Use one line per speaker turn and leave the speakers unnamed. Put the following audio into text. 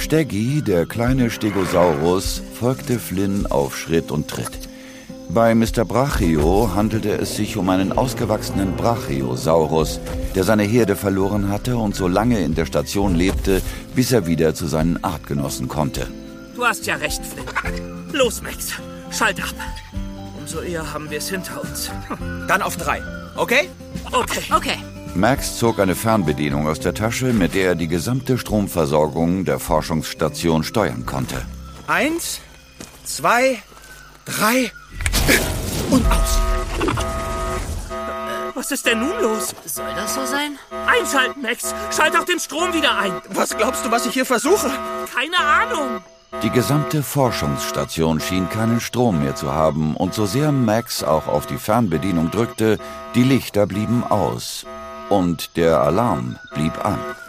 Steggy, der kleine Stegosaurus, folgte Flynn auf Schritt und Tritt. Bei Mr. Brachio handelte es sich um einen ausgewachsenen Brachiosaurus, der seine Herde verloren hatte und so lange in der Station lebte, bis er wieder zu seinen Artgenossen konnte.
Du hast ja recht, Flynn. Los, Max, schalt ab. Umso eher haben wir es hinter uns.
Dann auf 3, okay?
Okay.
Max zog eine Fernbedienung aus der Tasche, mit der er die gesamte Stromversorgung der Forschungsstation steuern konnte.
1, 2, 3 und aus.
Was ist denn nun los?
Soll das so sein?
Einschalten, Max. Schalt auch den Strom wieder ein.
Was glaubst du, was ich hier versuche?
Keine Ahnung.
Die gesamte Forschungsstation schien keinen Strom mehr zu haben, und so sehr Max auch auf die Fernbedienung drückte, die Lichter blieben aus und der Alarm blieb an.